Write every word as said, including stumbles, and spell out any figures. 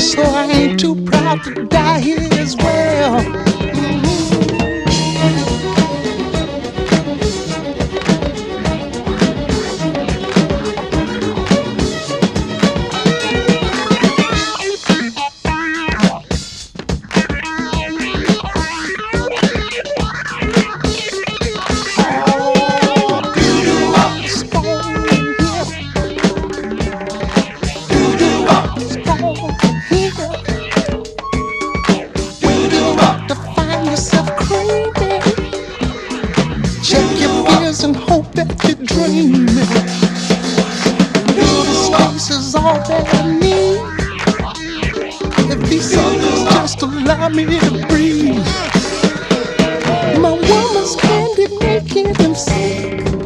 so I ain't too proud to die here as well. And hope that you're dreaming. Little space is all that I need. If these others just allow me to breathe. My woman's handed naked and sick.